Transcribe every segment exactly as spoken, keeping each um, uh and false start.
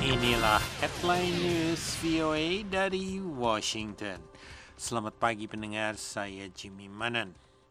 Inilah headline news V O A dari Washington. Selamat pagi pendengar, saya Jimmy Manan.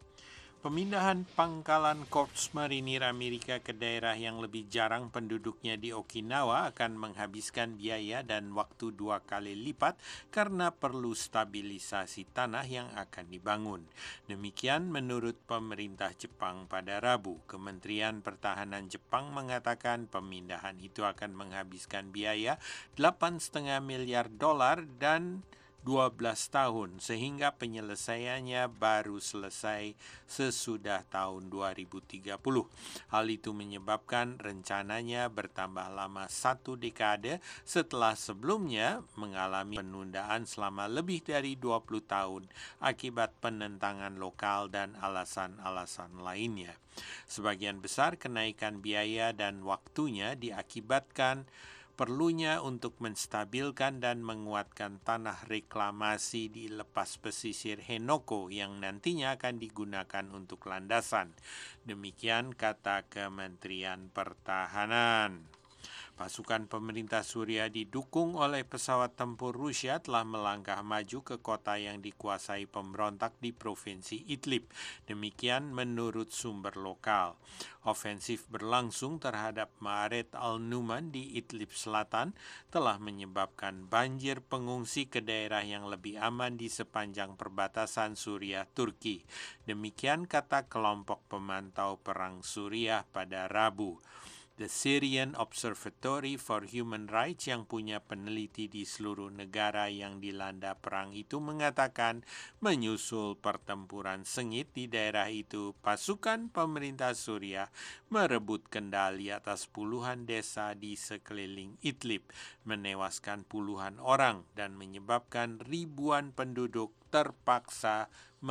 Pemindahan pangkalan Korps Marinir Amerika ke daerah yang lebih jarang penduduknya di Okinawa akan menghabiskan biaya dan waktu dua kali lipat karena perlu stabilisasi tanah yang akan dibangun. Demikian menurut pemerintah Jepang pada Rabu. Kementerian Pertahanan Jepang mengatakan pemindahan itu akan menghabiskan biaya delapan koma lima miliar dolar dan dua belas tahun, sehingga penyelesaiannya baru selesai sesudah tahun dua ribu tiga puluh. Hal itu menyebabkan rencananya bertambah lama satu dekade setelah sebelumnya mengalami penundaan selama lebih dari dua puluh tahun akibat penentangan lokal dan alasan-alasan lainnya. Sebagian besar kenaikan biaya dan waktunya diakibatkan perlunya untuk menstabilkan dan menguatkan tanah reklamasi di lepas pesisir Henoko yang nantinya akan digunakan untuk landasan. Demikian kata Kementerian Pertahanan. Pasukan pemerintah Suriah didukung oleh pesawat tempur Rusia telah melangkah maju ke kota yang dikuasai pemberontak di Provinsi Idlib. Demikian menurut sumber lokal. Ofensif berlangsung terhadap Ma'aret al-Numan di Idlib Selatan telah menyebabkan banjir pengungsi ke daerah yang lebih aman di sepanjang perbatasan Suriah-Turki. Demikian kata kelompok pemantau perang Suriah pada Rabu. The Syrian Observatory for Human Rights yang punya peneliti di seluruh negara yang dilanda perang itu mengatakan menyusul pertempuran sengit di daerah itu, pasukan pemerintah Suriah merebut kendali atas puluhan desa di sekeliling Idlib, menewaskan puluhan orang dan menyebabkan ribuan penduduk terpaksa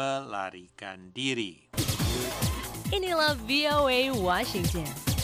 melarikan diri. Inilah V O A Washington.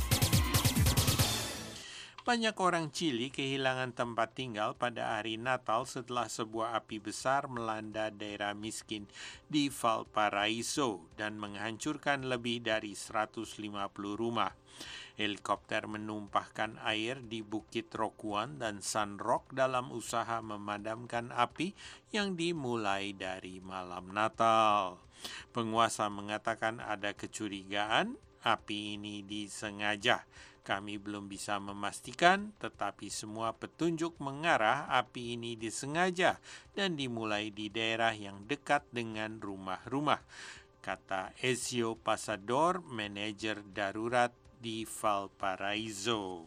Banyak orang Chili kehilangan tempat tinggal pada hari Natal setelah sebuah api besar melanda daerah miskin di Valparaiso dan menghancurkan lebih dari seratus lima puluh rumah. Helikopter menumpahkan air di Bukit Rokuan dan San Roque dalam usaha memadamkan api yang dimulai dari malam Natal. Penguasa mengatakan ada kecurigaan api ini disengaja. Kami belum bisa memastikan, tetapi semua petunjuk mengarah api ini disengaja dan dimulai di daerah yang dekat dengan rumah-rumah, kata Ezio Pasador, manajer darurat di Valparaiso.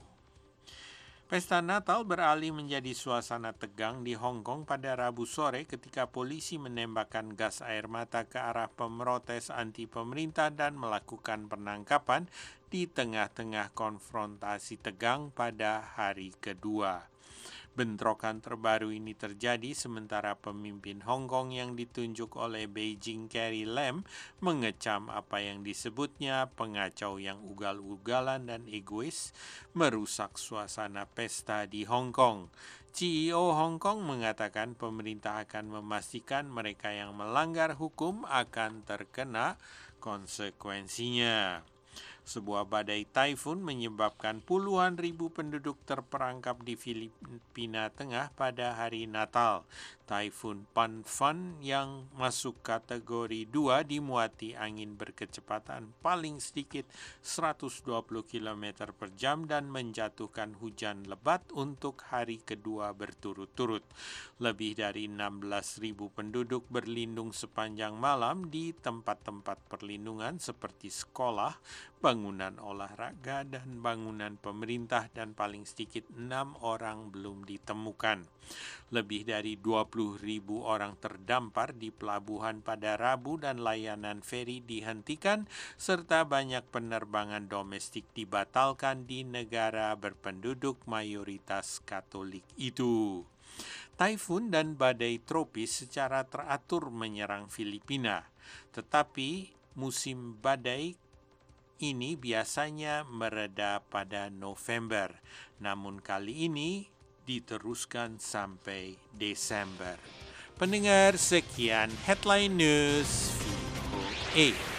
Pesta Natal beralih menjadi suasana tegang di Hong Kong pada Rabu sore ketika polisi menembakkan gas air mata ke arah pemrotes anti pemerintah dan melakukan penangkapan di tengah-tengah konfrontasi tegang pada hari kedua. Bentrokan terbaru ini terjadi sementara pemimpin Hong Kong yang ditunjuk oleh Beijing Carrie Lam mengecam apa yang disebutnya pengacau yang ugal-ugalan dan egois merusak suasana pesta di Hong Kong. C E O Hong Kong mengatakan pemerintah akan memastikan mereka yang melanggar hukum akan terkena konsekuensinya. Sebuah badai taifun menyebabkan puluhan ribu penduduk terperangkap di Filipina Tengah pada hari Natal. Taifun Panfan yang masuk kategori dua dimuati angin berkecepatan paling sedikit seratus dua puluh kilometer per jam dan menjatuhkan hujan lebat untuk hari kedua berturut-turut. Lebih dari enam belas ribu penduduk berlindung sepanjang malam di tempat-tempat perlindungan seperti sekolah, bangunan olahraga, dan bangunan pemerintah, dan paling sedikit enam orang belum ditemukan. Lebih dari dua puluh ribu orang terdampar di pelabuhan pada Rabu dan layanan feri dihentikan, serta banyak penerbangan domestik dibatalkan di negara berpenduduk mayoritas Katolik itu. Taifun dan badai tropis secara teratur menyerang Filipina, tetapi musim badai ini biasanya mereda pada November, namun kali ini diteruskan sampai Desember. Pendengar, sekian Headline News V O A.